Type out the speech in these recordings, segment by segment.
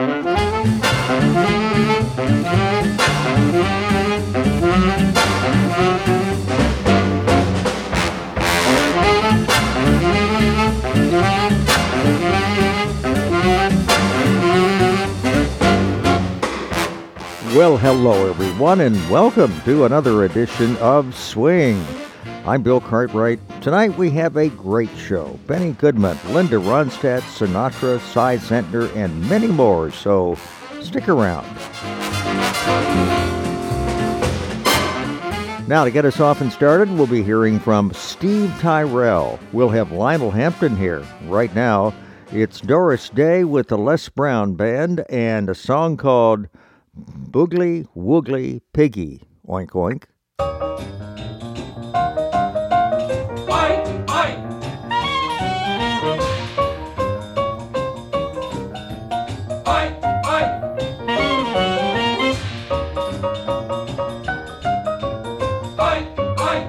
Well, hello everyone, and welcome to another edition of Swing. I'm Bill Cartwright. Tonight we have a great show. Benny Goodman, Linda Ronstadt, Sinatra, Cy Zentner, and many more, so stick around. Now, to get us off and started, we'll be hearing from Steve Tyrell. We'll have Lionel Hampton here. Right now, it's Doris Day with the Les Brown Band and a song called Boogly Woogly Piggy. Oink, oink. Oink, oink. Oink, oink. Oink, oink.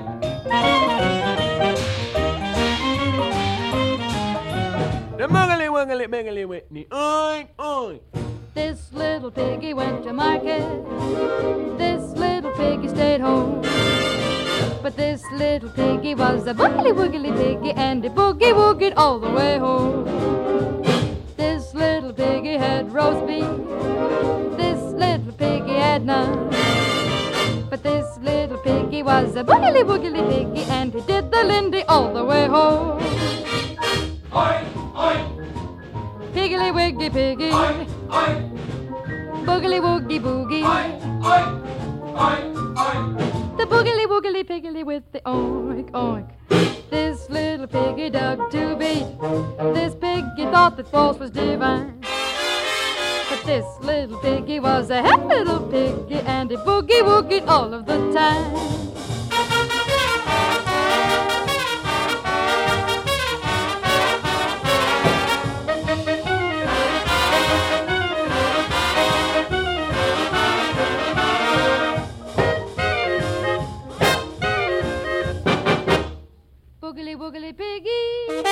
The muggly wuggly biggly Whitney. Oink, oink. This little piggy went to market. This little piggy stayed home. But this little piggy was a boogly woogly piggy, and he boogie woogied all the way home. This little piggy had roast beef. This little piggy had none. But this little piggy was a boogly woogly piggy, and he did the Lindy all the way home. Oink, oink. Piggly wiggly piggy. Oink, oink. Boogly woogie boogie. Oink, oink. Oink, oink. The boogly woogly piggly with the oink oink. This little piggy dug to beat. This piggy thought that false was divine. But this little piggy was a happy little piggy, and he boogie woogied all of the time. Boogly woogly piggy.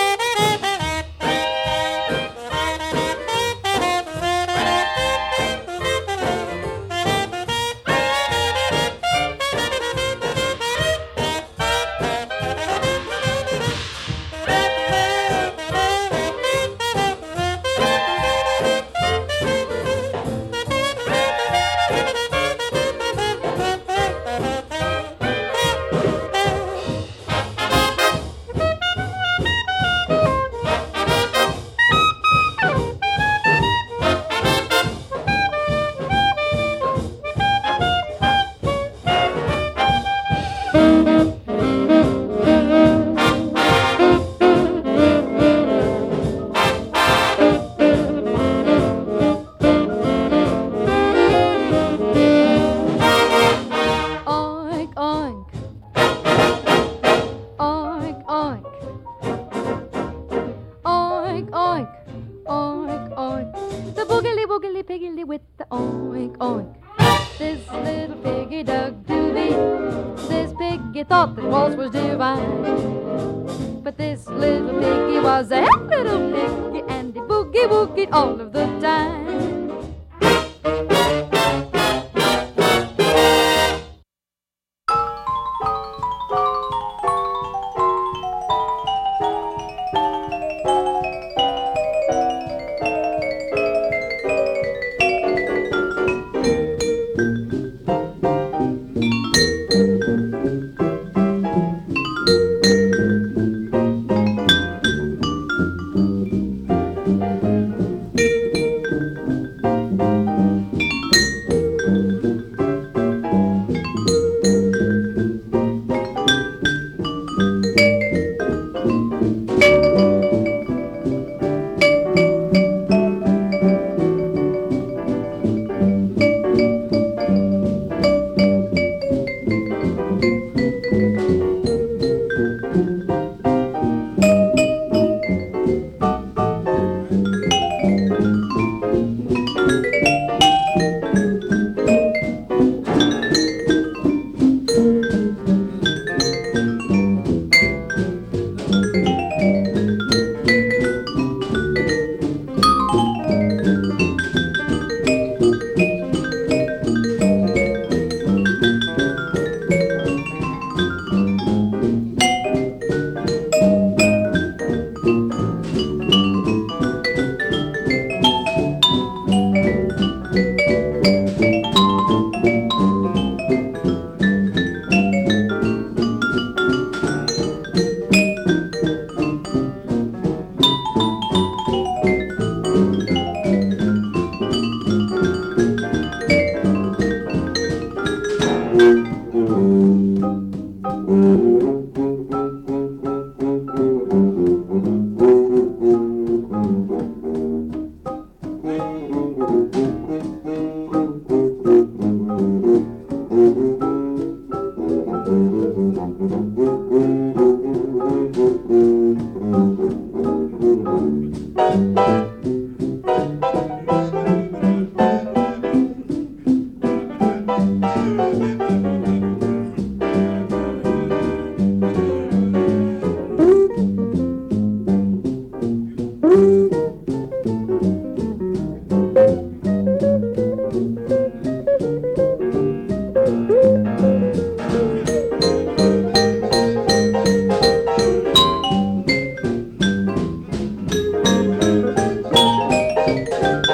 Thought that waltz was divine. But this little piggy was a happy little piggy, and he boogie woogied all of the time.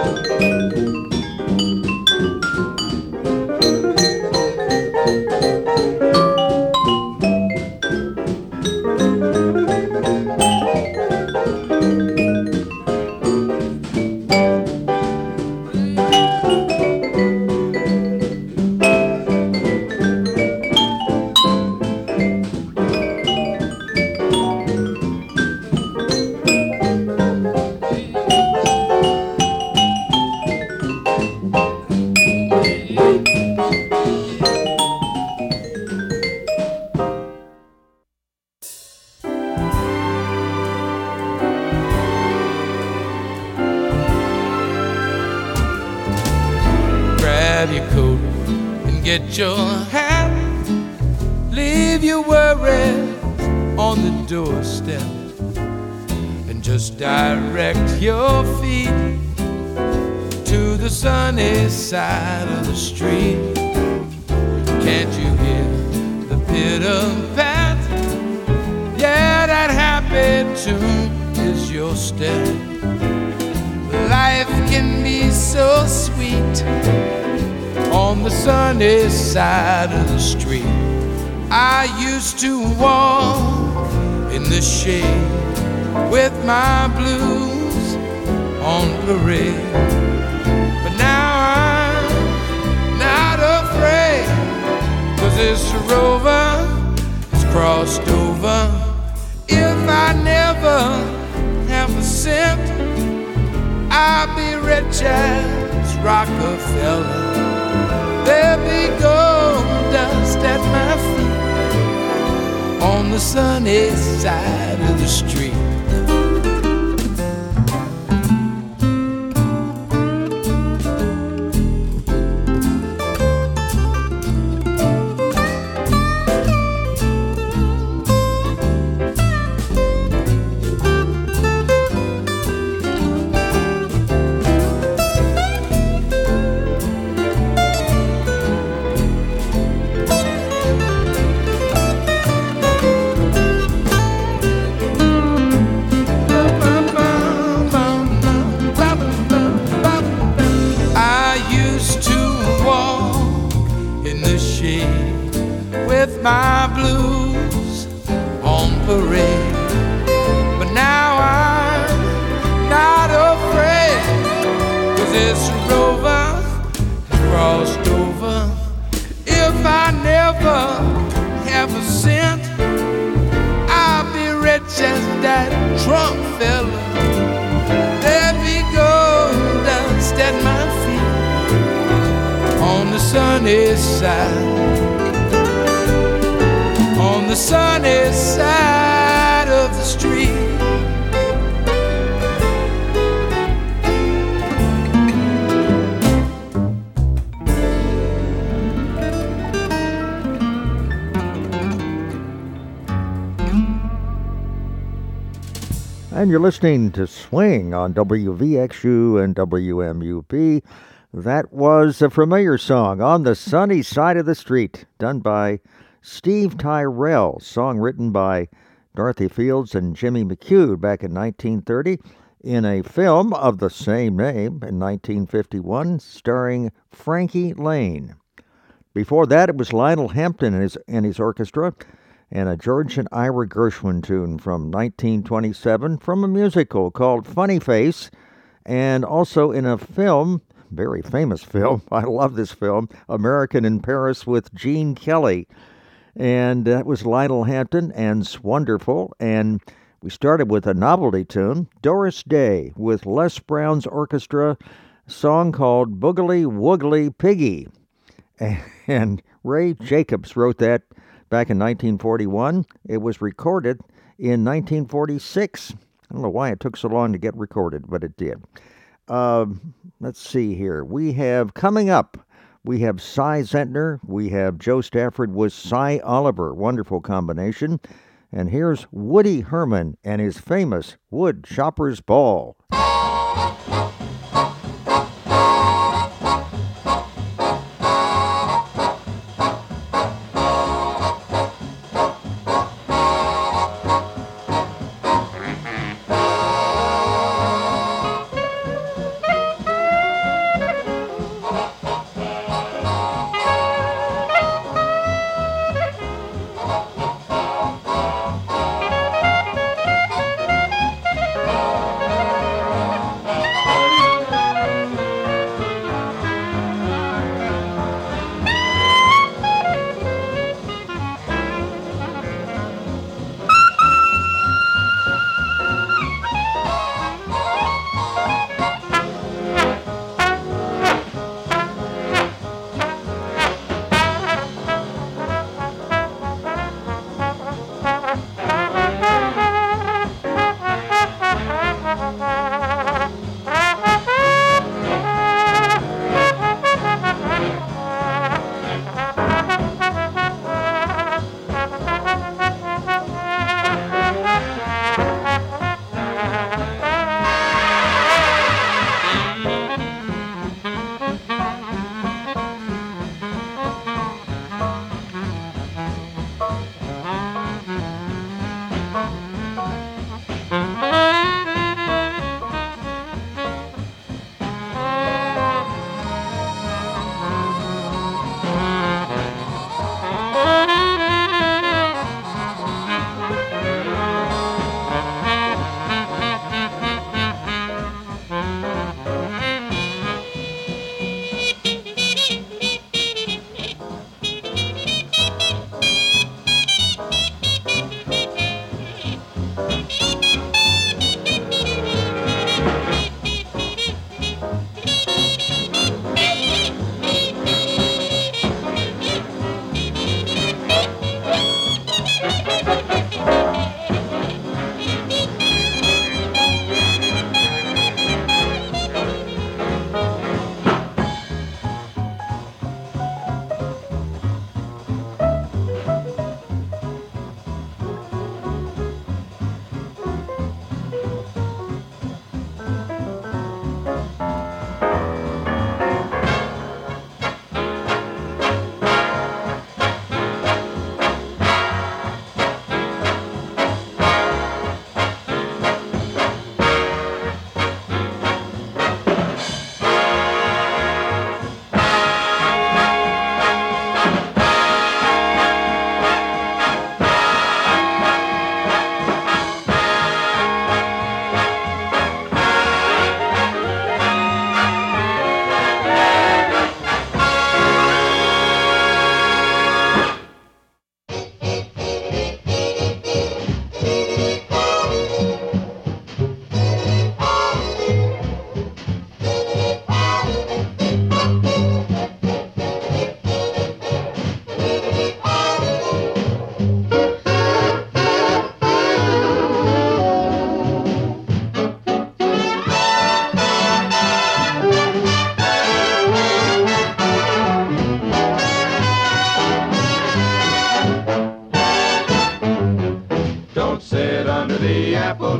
Grab your coat and get your hat. Leave your worries on the doorstep and just direct your feet to the sunny side of the street. Can't you hear the pitter-pat? Yeah, that happy tune is your step. Life can be so sweet on the sunny side of the street. I used to walk in the shade with my blues on parade, but now I'm not afraid, 'cause this rover has crossed over. If I never have a cent, I'll be rich as Rockefeller. There'll be gold dust at my feet on the sunny side of the street. With my blues on parade, but now I'm not afraid, 'cause this rover has crossed over. If I never have a cent, I'll be rich as that Trump fella. There'll be gold dust at my feet on the sunny side, on the sunny side of the street. And you're listening to Swing on WVXU and WMUP. That was a familiar song, On the Sunny Side of the Street, done by Steve Tyrell, song written by Dorothy Fields and Jimmy McHugh back in 1930 in a film of the same name in 1951 starring Frankie Lane. Before that, it was Lionel Hampton and his orchestra and a George and Ira Gershwin tune from 1927 from a musical called Funny Face, and also in a film, very famous film, I love this film, American in Paris with Gene Kelly. And that was Lionel Hampton and Swonderful. And we started with a novelty tune, Doris Day, with Les Brown's orchestra, a song called Boogly Woogly Piggy. And Ray Jacobs wrote that back in 1941. It was recorded in 1946. I don't know why it took so long to get recorded, but it did. Let's see here. We have coming up, we have Cy Zentner, we have Joe Stafford with Cy Oliver. Wonderful combination. And here's Woody Herman and his famous Wood Shopper's Ball.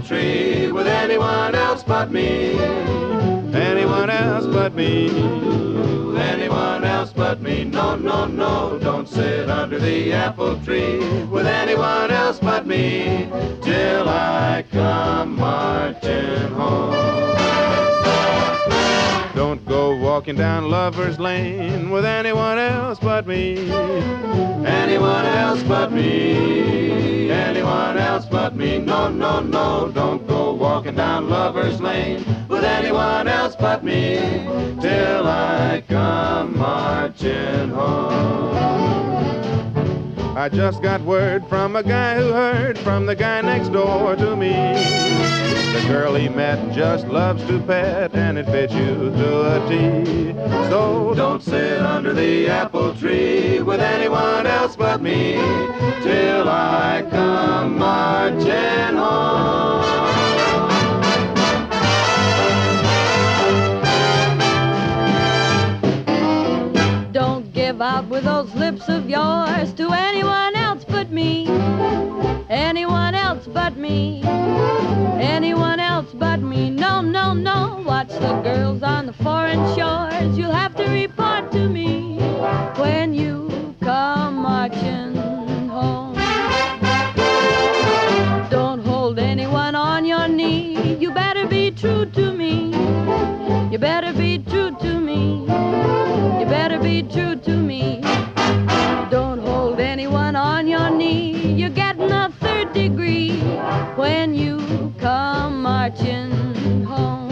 tree with anyone else but me. Anyone else but me. Anyone else but me. No, no, no, don't sit under the apple tree with anyone else but me till I come marching home. Don't go walking down Lover's Lane with anyone else but me. Anyone else but me. Anyone else but me. No, no, no, don't go walking down Lover's Lane with anyone else but me till I come marching home. I just got word from a guy who heard from the guy next door to me. The girl he met just loves to pet, and it fits you to a T. So don't sit under the apple tree with anyone else but me till I come marching home. Don't give out with those lips of yours to anyone else but me. Anyone else but me. Anyone else but me. No, no, no. Watch the girls on the foreign shores. You'll have to report to me when you come marching home. Don't hold anyone on your knee. You better be true to me. You better be true to me. You better be true to me. Don't hold anyone on your knee. You're getting a third degree when you come marching home.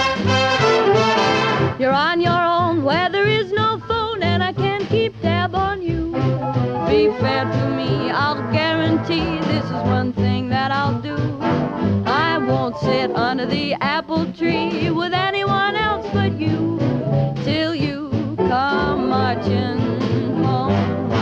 You're on your own where there is no phone, and I can't keep tab on you. Be fair to me, I'll guarantee this is one thing that I'll do. I won't sit under the apple tree with anyone else but you till you come marching home.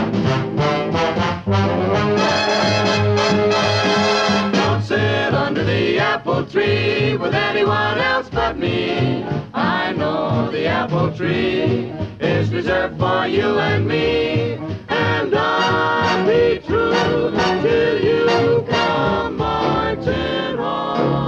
Don't sit under the apple tree with anyone else but me. I know the apple tree is reserved for you and me, and I'll be true till you come marching home.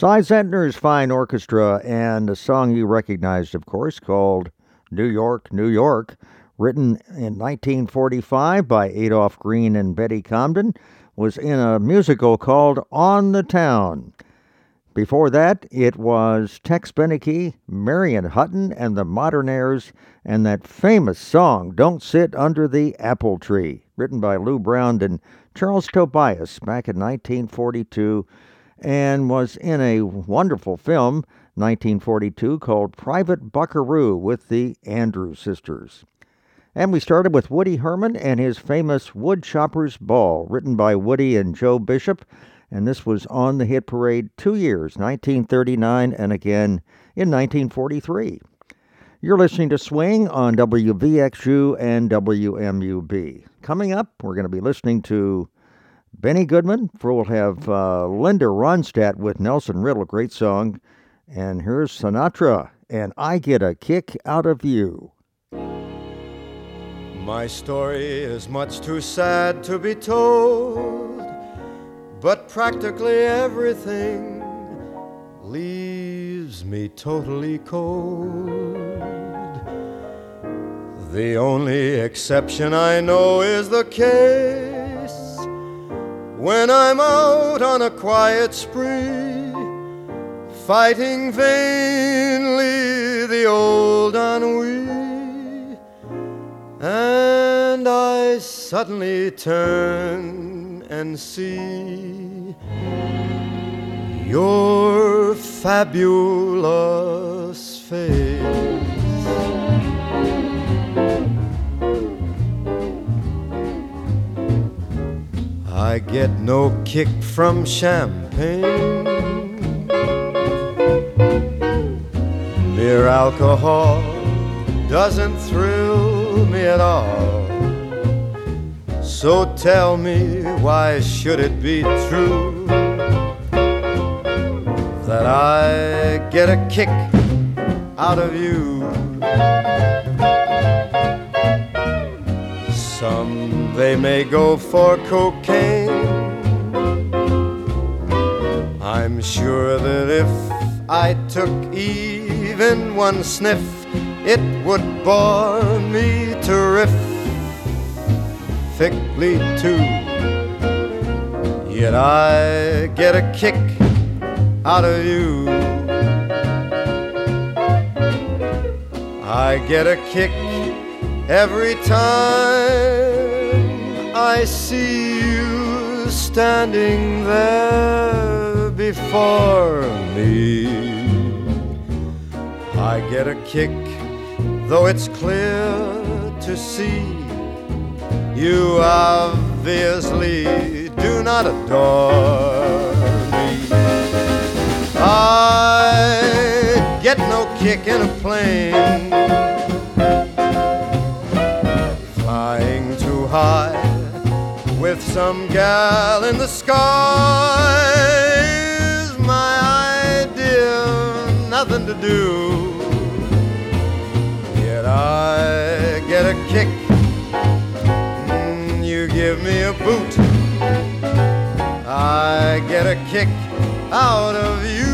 Cy Zentner's Fine Orchestra, and a song you recognized, of course, called New York, New York, written in 1945 by Adolph Green and Betty Comden, was in a musical called On the Town. Before that, it was Tex Beneke, Marion Hutton, and the Modernaires, and that famous song, Don't Sit Under the Apple Tree, written by Lou Brown and Charles Tobias back in 1942, and was in a wonderful film, 1942, called Private Buckaroo with the Andrews Sisters. And we started with Woody Herman and his famous Woodchopper's Ball, written by Woody and Joe Bishop, and this was on the hit parade 2 years, 1939 and again in 1943. You're listening to Swing on WVXU and WMUB. Coming up, we're going to be listening to Benny Goodman. We'll have Linda Ronstadt with Nelson Riddle, great song. And here's Sinatra, and I Get a Kick Out of You. My story is much too sad to be told, but practically everything leaves me totally cold. The only exception I know is the case when I'm out on a quiet spree, fighting vainly the old ennui, and I suddenly turn and see your fabulous face. I get no kick from champagne. Mere alcohol doesn't thrill me at all. So tell me, why should it be true that I get a kick out of you? Some, they may go for cocaine. I'm sure that if I took even one sniff, it would bore me terrifically too. Yet I get a kick out of you. I get a kick every time I see you standing there before me. I get a kick, though it's clear to see you obviously do not adore me. I get no kick in a plane flying too high with some gal in the sky. Is my idea nothing to do? Yet I get a kick. You give me a boot, I get a kick out of you.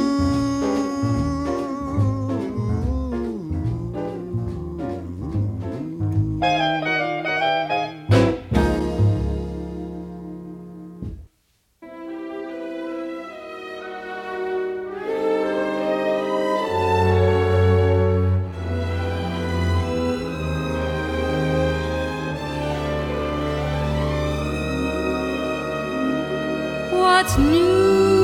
What's new?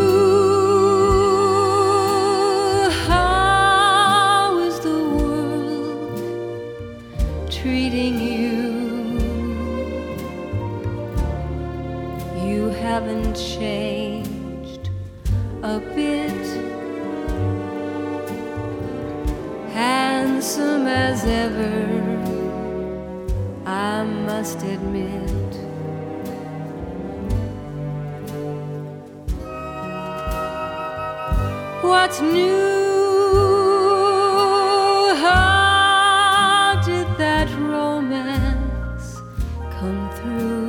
How is the world treating you? You haven't changed a bit. Handsome as ever, I must admit. What's new? How did that romance come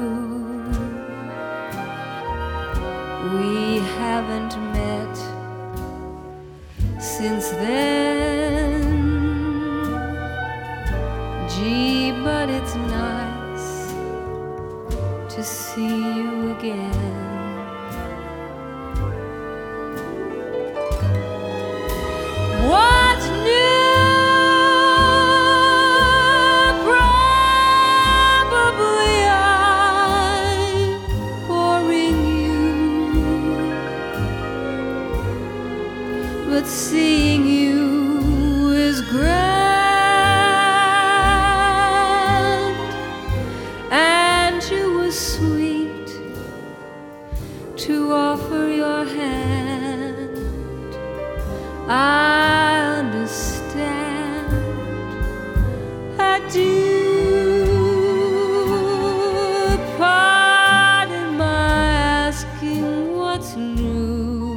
through? We haven't met see you again. What's new? Probably I'm boring you, but seeing you is grand, and you were sweet to offer your hand. I understand, I do. Pardon my asking what's new.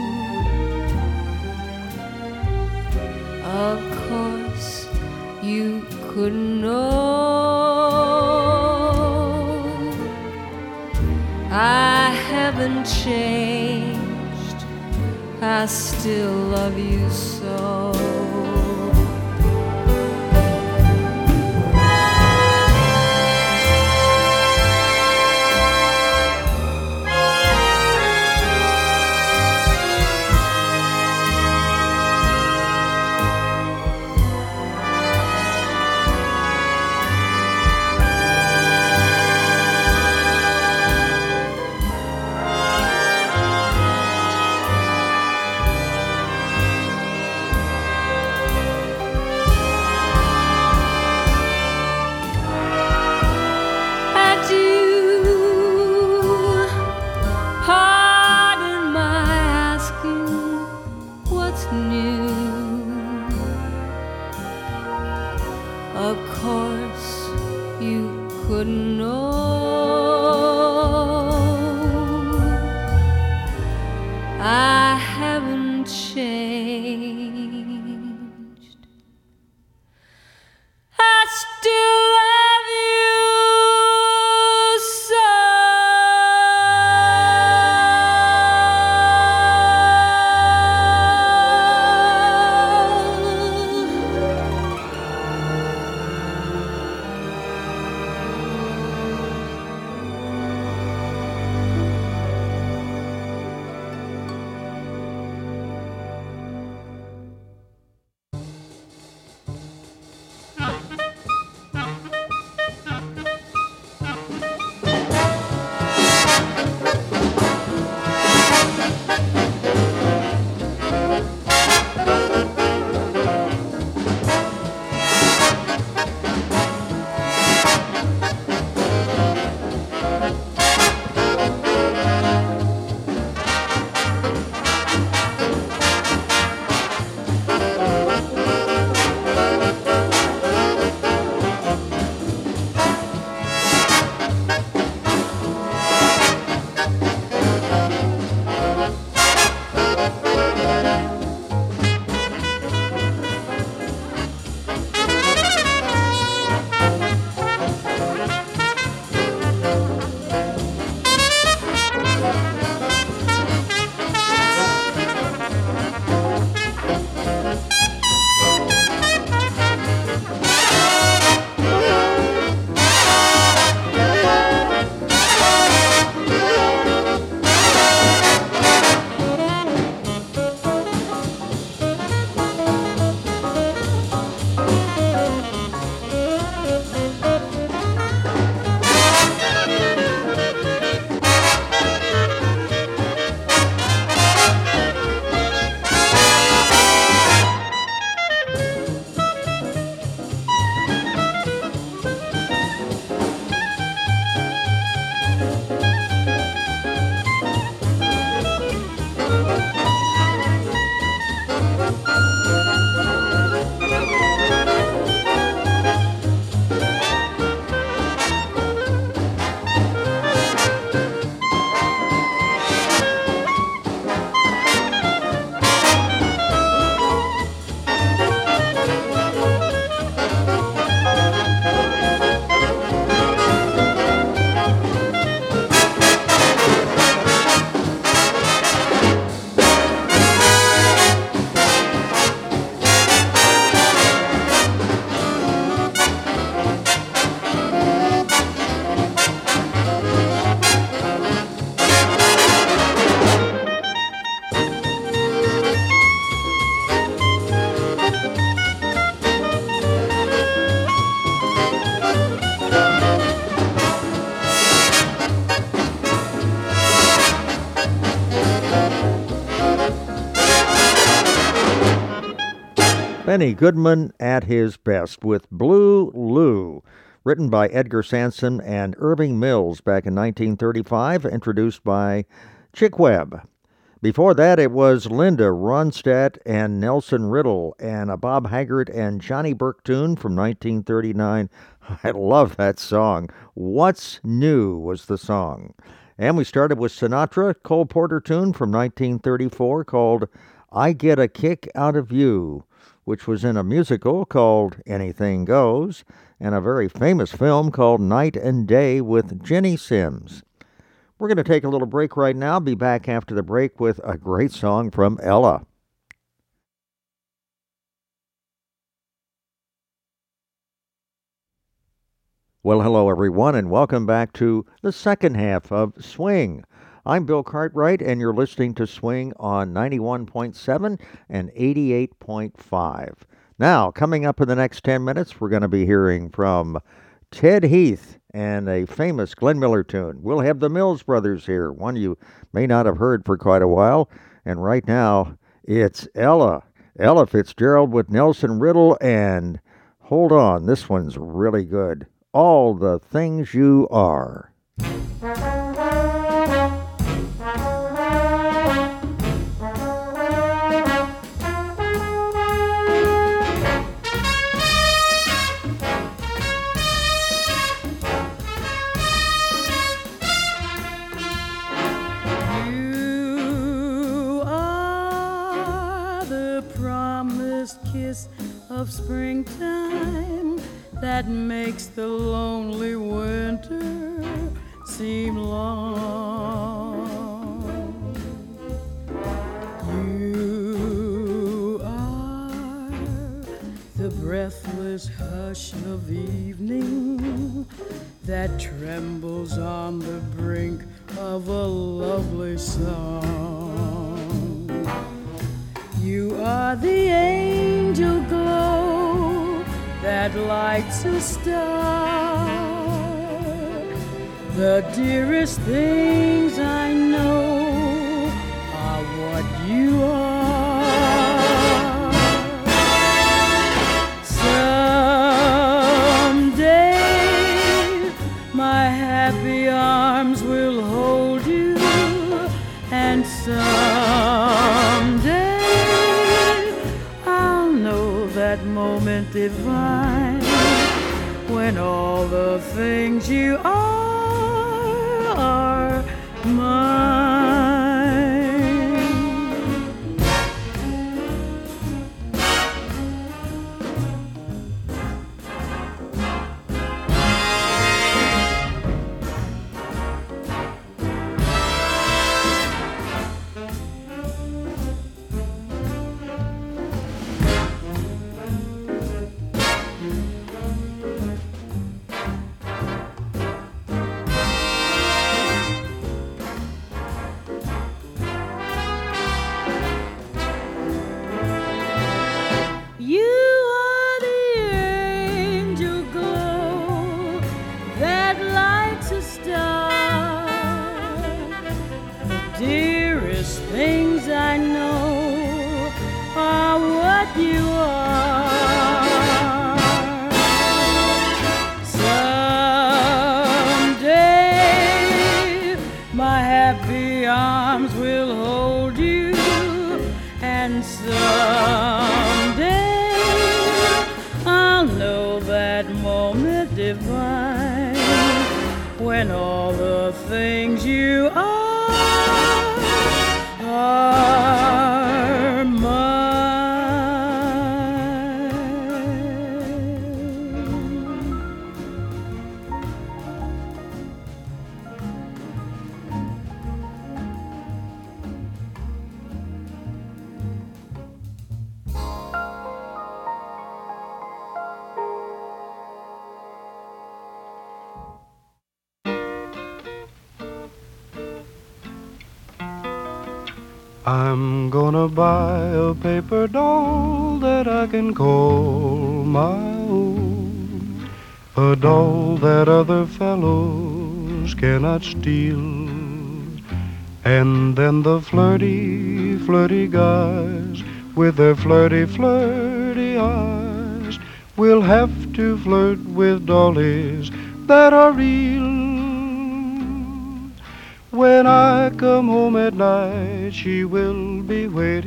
Of course, you could know I haven't changed. I still love you so. Benny Goodman at his best with Blue Lou, written by Edgar Sanson and Irving Mills back in 1935, introduced by Chick Webb. Before that, it was Linda Ronstadt and Nelson Riddle and a Bob Haggart and Johnny Burke tune from 1939. I love that song. What's New was the song. And we started with Sinatra, Cole Porter tune from 1934 called I Get a Kick Out of You, which was in a musical called Anything Goes, and a very famous film called Night and Day with Jenny Sims. We're going to take a little break right now. Be back after the break with a great song from Ella. Well, hello everyone, and welcome back to the second half of Swing. I'm Bill Cartwright, and you're listening to Swing on 91.7 and 88.5. Now, coming up in the next 10 minutes, we're going to be hearing from Ted Heath and a famous Glenn Miller tune. We'll have the Mills Brothers here, one you may not have heard for quite a while. And right now, it's Ella Fitzgerald with Nelson Riddle, and hold on, this one's really good. All the Things You Are. Of springtime that makes the lonely winter seem long. You are the breathless hush of evening that trembles on the brink of a lovely song. You are the angel glow that lights a star. The dearest things I know are what you are. Someday my happy arms will hold you, and someday that moment divine when all the things you are mine. When all the things you are mine. I'm gonna buy a paper doll that I can call my own, a doll that other fellows cannot steal. And then the flirty, flirty guys with their flirty, flirty eyes. We'll have to flirt with dollies that are real. When I come home at night, she will be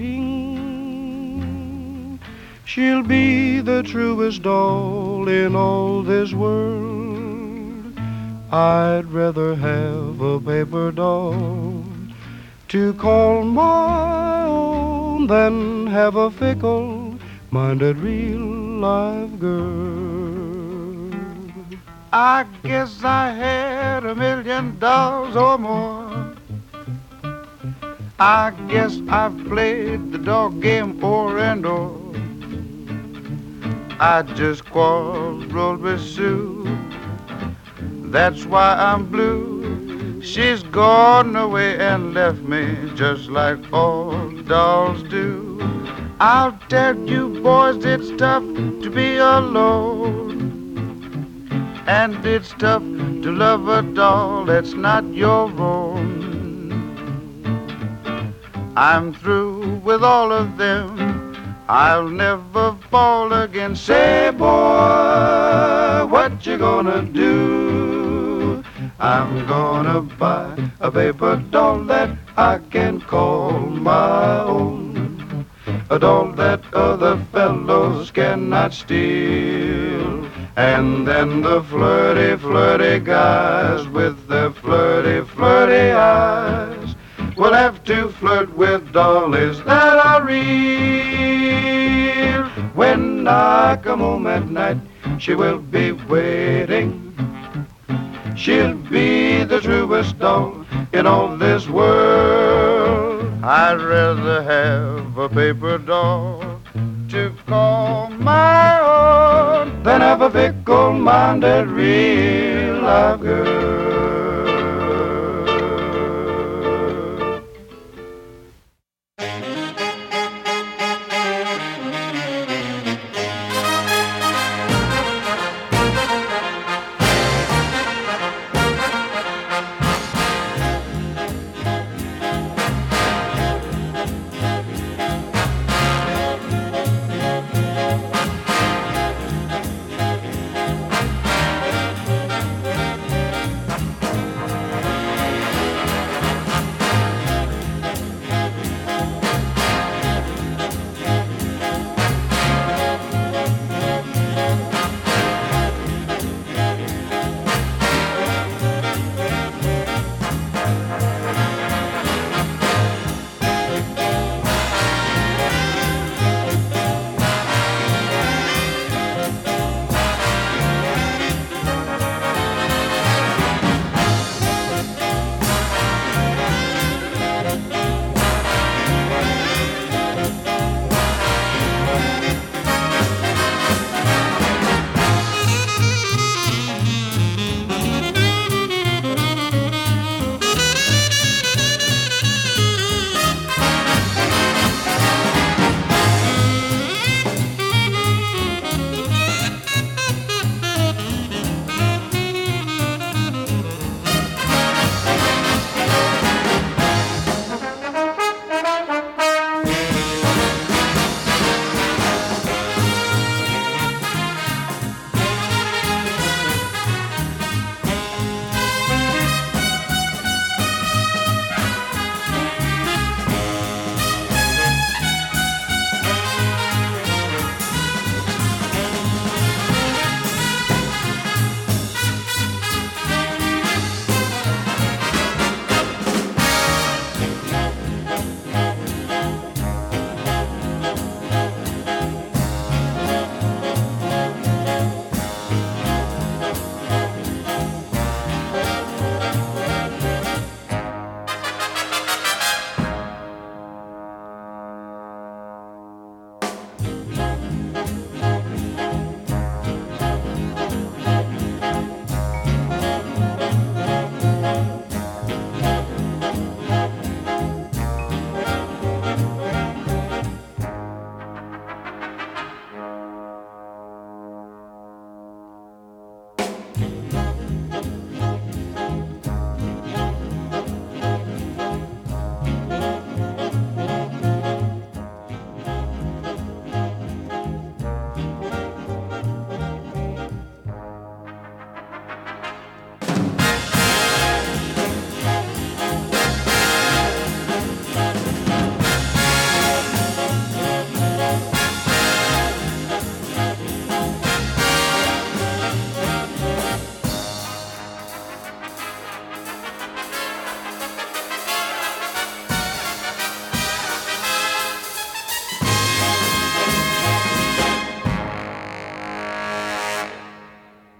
waiting. She'll be the truest doll in all this world. I'd rather have a paper doll to call my own than have a fickle-minded real-life girl. I guess I had $1 million or more. I guess I've played the dog game o'er and o'er. I just quarreled with Sue. That's why I'm blue. She's gone away and left me just like all dolls do. I'll tell you boys, it's tough to be alone. And it's tough to love a doll that's not your own. I'm through with all of them. I'll never fall again. Say, boy, what you gonna do? I'm gonna buy a paper doll that I can call my own, a doll that other fellows cannot steal. And then the flirty, flirty guys with their flirty, flirty eyes will have to flirt with dollies that are real. When I come home at night, she will be waiting. She'll be the truest doll in all this world. I'd rather have a paper doll to call my own than have a fickle-minded real-life girl.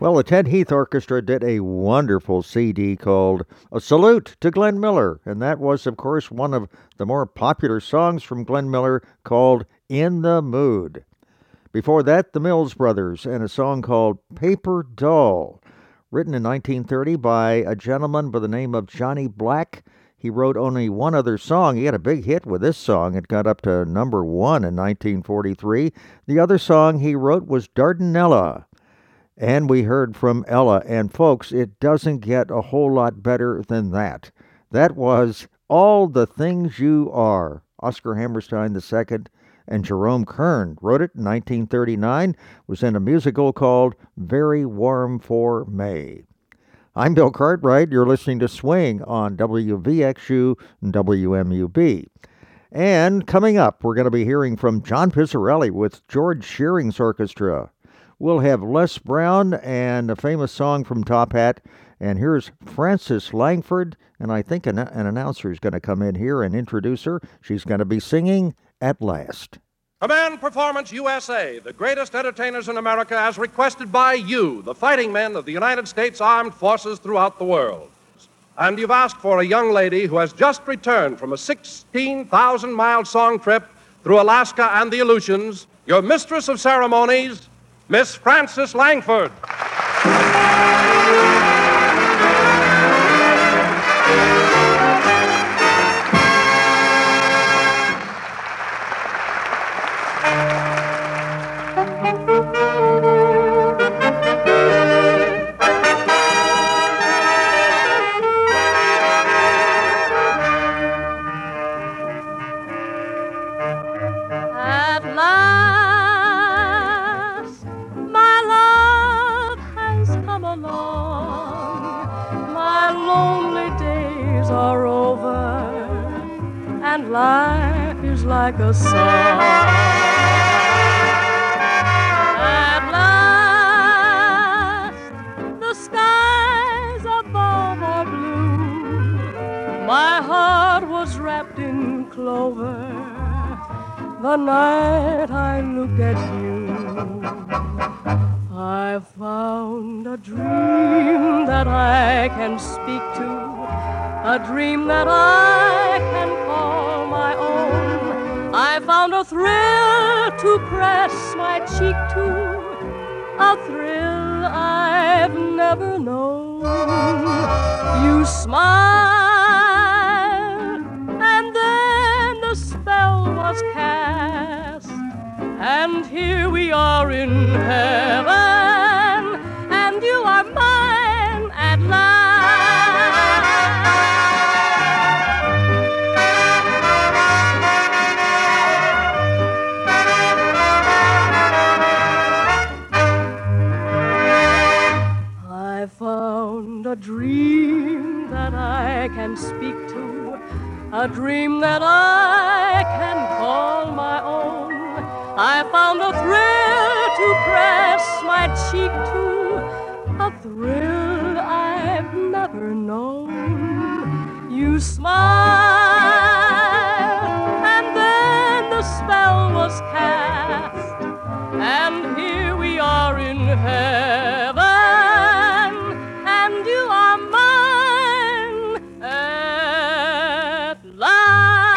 Well, the Ted Heath Orchestra did a wonderful CD called A Salute to Glenn Miller, and that was, of course, one of the more popular songs from Glenn Miller called In the Mood. Before that, the Mills Brothers and a song called Paper Doll, written in 1930 by a gentleman by the name of Johnny Black. He wrote only one other song. He had a big hit with this song. It got up to number 1 in 1943. The other song he wrote was Dardanella. And we heard from Ella. And folks, it doesn't get a whole lot better than that. That was All the Things You Are. Oscar Hammerstein II and Jerome Kern wrote it in 1939. It was in a musical called Very Warm for May. I'm Bill Cartwright. You're listening to Swing on WVXU and WMUB. And coming up, we're going to be hearing from John Pizzarelli with George Shearing's Orchestra. We'll have Les Brown and a famous song from Top Hat. And here's Frances Langford. And I think an announcer is going to come in here and introduce her. She's going to be singing At Last. Command Performance USA, the greatest entertainers in America as requested by you, the fighting men of the United States Armed Forces throughout the world. And you've asked for a young lady who has just returned from a 16,000-mile song trip through Alaska and the Aleutians, your mistress of ceremonies, Miss Frances Langford. Life is like a song. At last, the skies above are blue. My heart was wrapped in clover the night I looked at you. I found a dream that I can speak to, a dream that I can call my own. I found a thrill to press my cheek to, a thrill I've never known. You smiled, and then the spell was cast, and here we are in heaven, and you are mine at last. I found a dream that I can speak to, a dream that I can call my own. I found a thrill to press my cheek to, a thrill I've never known. You smiled, and then the spell was cast, and here we are in heaven, and you are mine at last.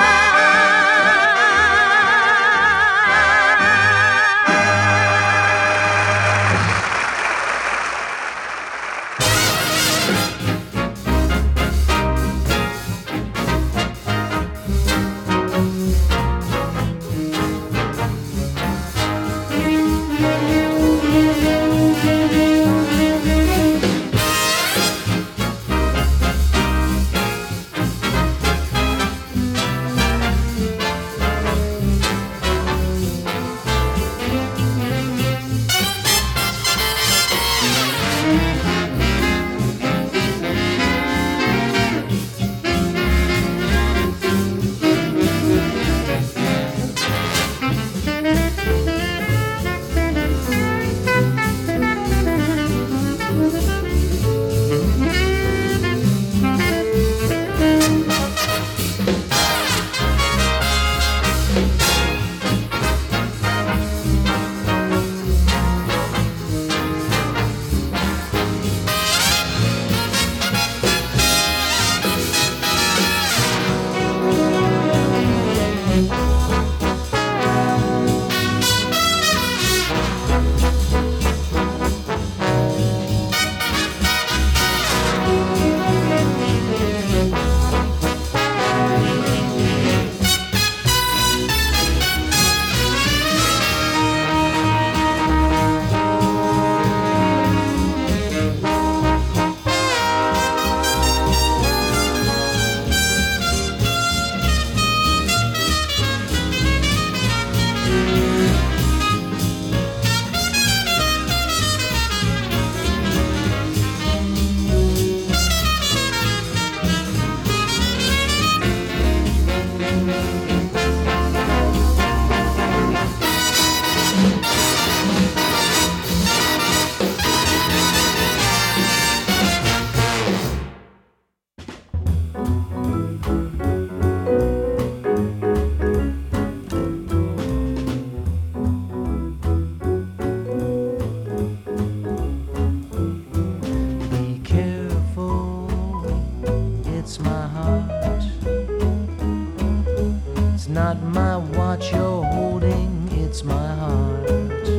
Not my watch you're holding, it's my heart.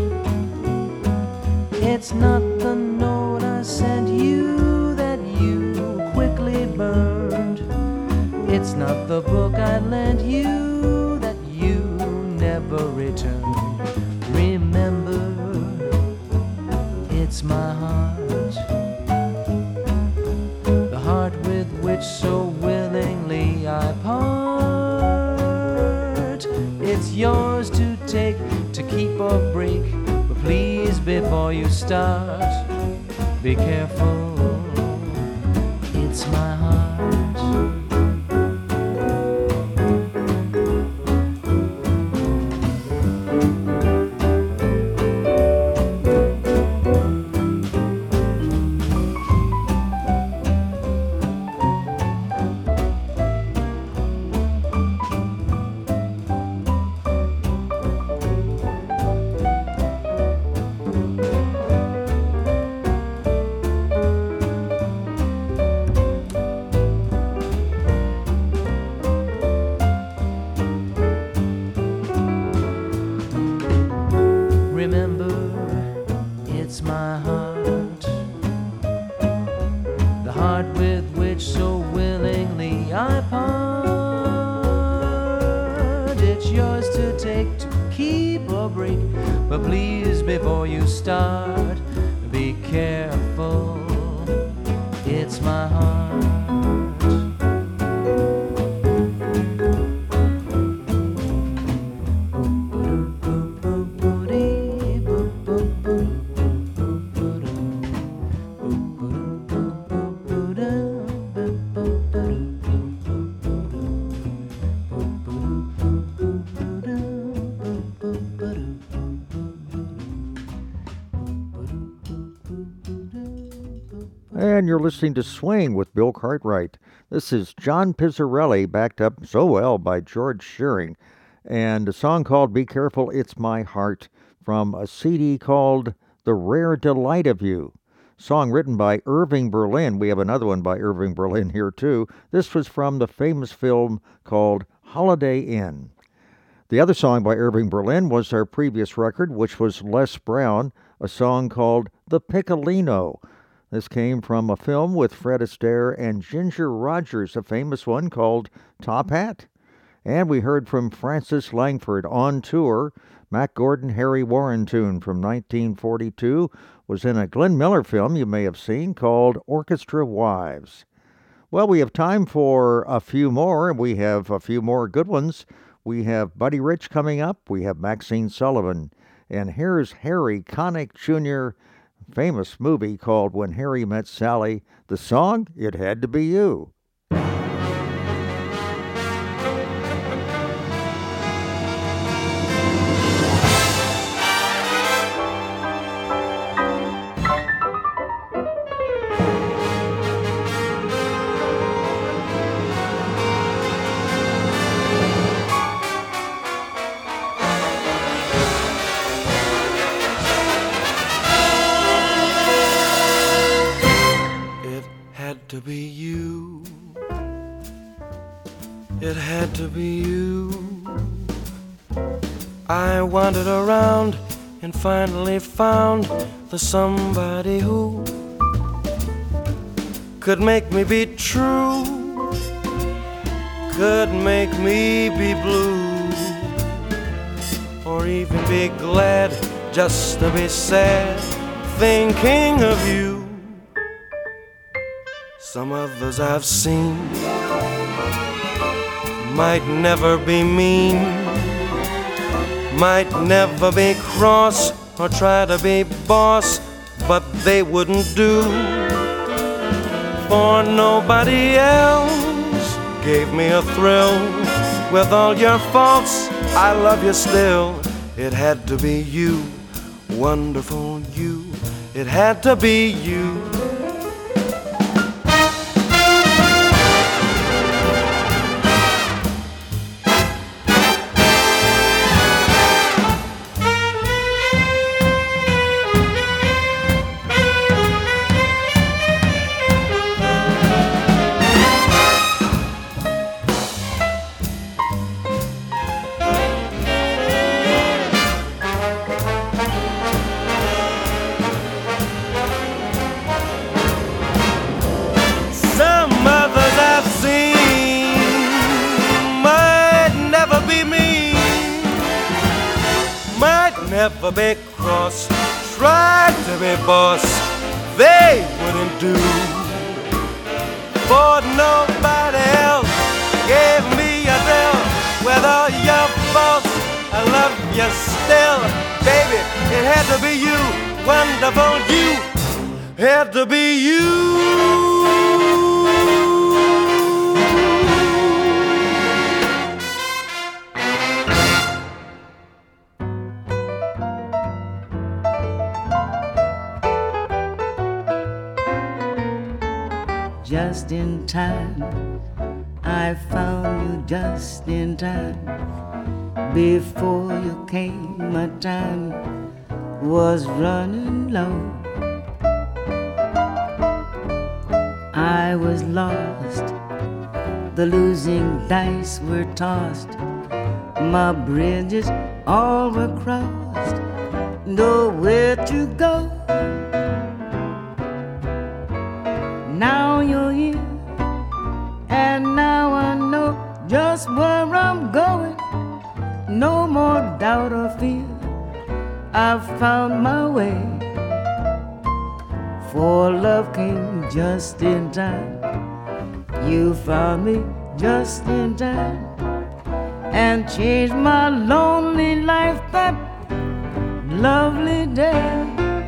It's not the note I sent you that you quickly burned. It's not the book I lent you that you never returned. Remember, it's my heart. The heart with which so willingly I part. It's yours to take, to keep or break. But please, before you start, be careful. It's my heart. But please, before you start, be careful. It's my heart. And you're listening to Swing with Bill Cartwright. This is John Pizzarelli, backed up so well by George Shearing, and a song called Be Careful, It's My Heart, from a CD called The Rare Delight of You. Song written by Irving Berlin. We have another one by Irving Berlin here, too. This was from the famous film called Holiday Inn. The other song by Irving Berlin was our previous record, which was Les Brown, a song called The Piccolino. This came from a film with Fred Astaire and Ginger Rogers, a famous one called Top Hat. And we heard from Francis Langford, On Tour. Mac Gordon, Harry Warren tune from 1942 was in a Glenn Miller film you may have seen called Orchestra Wives. Well, we have time for a few more, and we have a few more good ones. We have Buddy Rich coming up. We have Maxine Sullivan. And here's Harry Connick Jr., famous movie called When Harry Met Sally. The song, It Had to Be You. To be you, it had to be you. I wandered around and finally found the somebody who could make me be true, could make me be blue, or even be glad just to be sad thinking of you. Some others I've seen might never be mean, might never be cross or try to be boss, but they wouldn't do, for nobody else gave me a thrill With all your faults, I love you still. It had to be you, wonderful you. It had to be you. Never be cross, tried to be boss, they wouldn't do. For nobody else gave me a thrill. With all your faults, I love you still. Baby, it had to be you, wonderful you. Had to be you. Just in time, I found you just in time. Before you came, my time was running low. I was lost, the losing dice were tossed. My bridges all were crossed, nowhere to go. Now you're here, and now I know just where I'm going. No more doubt or fear, I've found my way. For love came just in time. You found me just in time, and changed my lonely life that lovely day.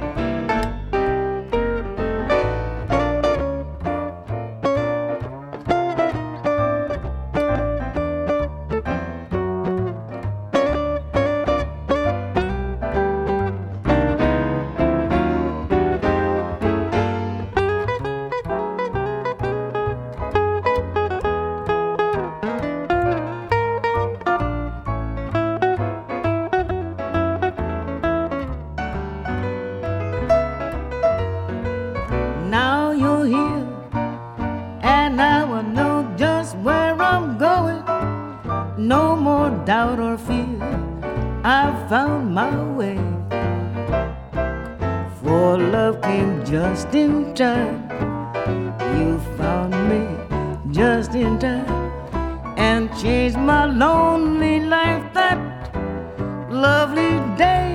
Just in time, you found me just in time, and changed my lonely life that lovely day,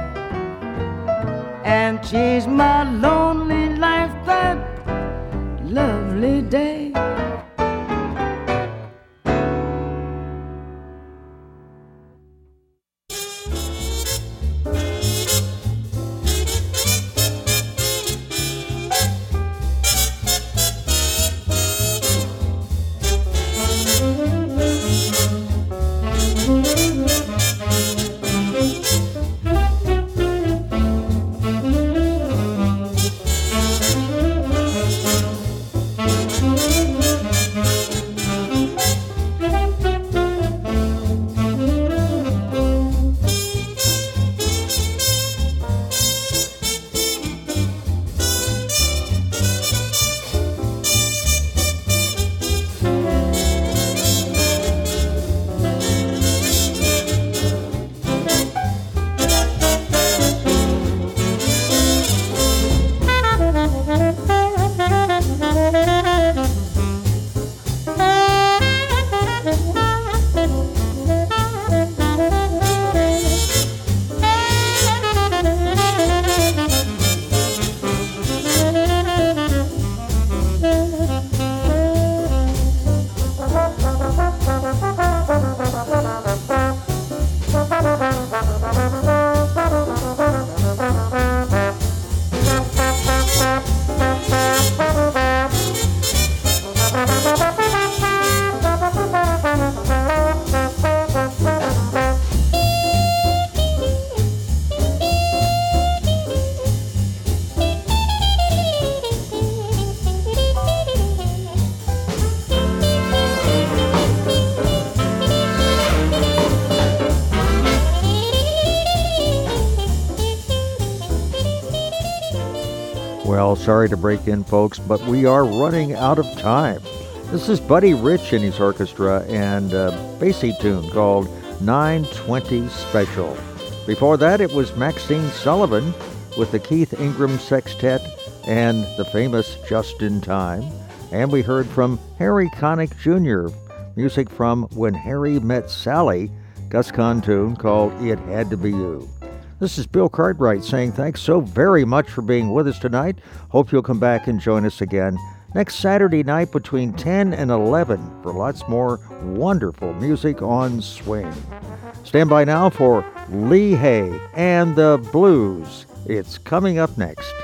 and changed my lonely life that lovely day. Well, sorry to break in, folks, but we are running out of time. This is Buddy Rich and his orchestra and a bassy tune called 920 Special. Before that, it was Maxine Sullivan with the Keith Ingram Sextet and the famous Just in Time. And we heard from Harry Connick Jr., music from When Harry Met Sally, Gus Kahn tune called It Had to Be You. This is Bill Cartwright saying thanks so very much for being with us tonight. Hope you'll come back and join us again next Saturday night between 10 and 11 for lots more wonderful music on swing. Stand by now for Lee Hay and the Blues. It's coming up next.